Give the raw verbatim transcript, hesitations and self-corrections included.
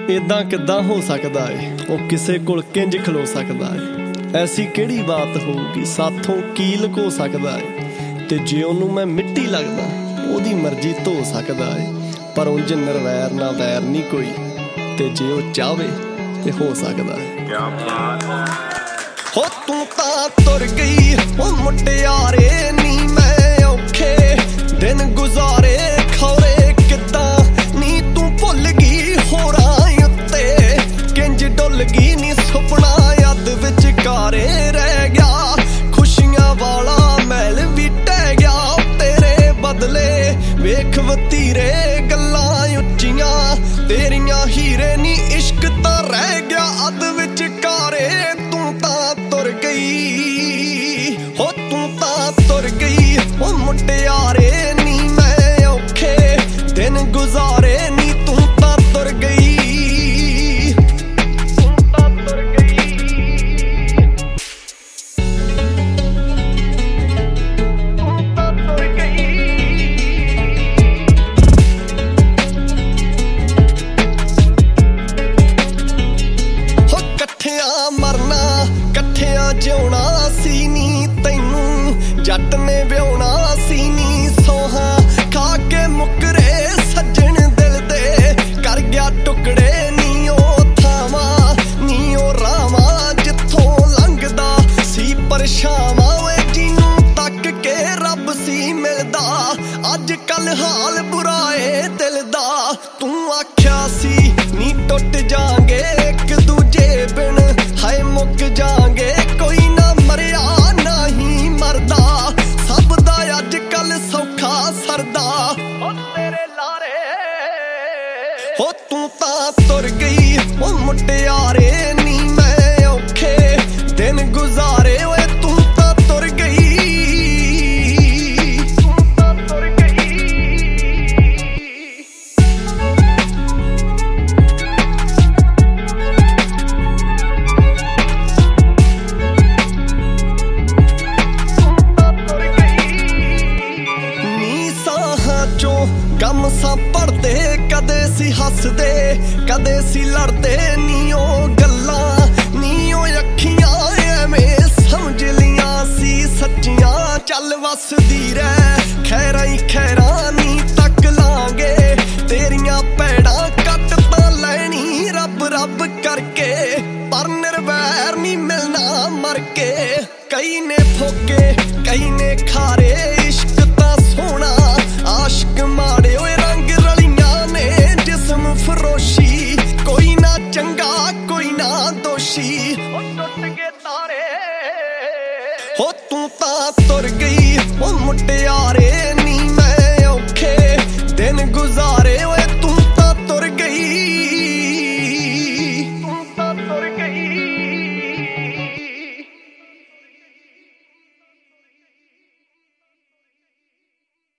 इदां किदां हो सकदा है ओ किसे कोल किंज खलो सकदा है। ऐसी किहड़ी बात होगी साथों की लुको सकदा है। ते जे ओनू मैं मिट्टी लगदा ओदी मर्जी धो सकदा है। पर उंज निर्वैर ना वैर नहीं कोई, ते जे ओ चाहे ते हो सकदा है। हो तू तां तुर गई ओ मुटियारे नी मैं औखे दिन गुजारे खौरे किदां नी तू भुल गई होरां उत्ते किंज डुल गई नी सुपना याद विचकारे रह गया। खुशियां वाला महल भी टह गया तेरे बदले वेख वतीरे गल्लां उच्चियां तेरियां हीरे नी इश्क तां रह गया अद विचकारे। तू तां तुर गई हो तू तां तुर गई ओ मुटियारे नी मैं औखे दिन गुजारे नी तू तां तुर गई। मरना कट्ठिया जिउना सी नी तैनू जट ने ब्याउना सी नी सोहा खा के मुकरे सज्जन दिल दे कर गया टुकड़े नी ओ थावा नी ओ रावा जिथों लंघदा सी परछावां वे जिनू तक के रब सी मिलदा। अज कल हाल बुरा ए दिल दा तू आख्या सी नी टुट जांगे एक दूजे बिन हाय मुक जांगे कोई ना मरिया ना ही मरदा सब दा अज कल सौखा सरदा ओ तेरे लारे। हो तू तां तुर गई ओ मुटियारे नी मैं औखे दिन गुजारे ओए तू तां तुर गई तू तां तुर गई। गम सा पढ़दे कदे सी हसदे कदे सी लड़दे नी ओ गल्लां नी ओ अखियां एवें समझ लियां सी सच्चियां चल वसदी रह खैरां ही खैरां नी तक लांगे तेरियां पैड़ां कट तां लैनी रब रब करके पर निर्वैर नी मिलना मर के। कई ने फोके कई ने खारे इश्क तां सोहना आशिक माड़े ओए रंग रलियां ने जिस्म फरोशी कोई ना चंगा कोई ना दोषी ओ टुट गए तारे। हो तू तां तुर गई ओ मुटियारे नी मैं औखे दिन गुजार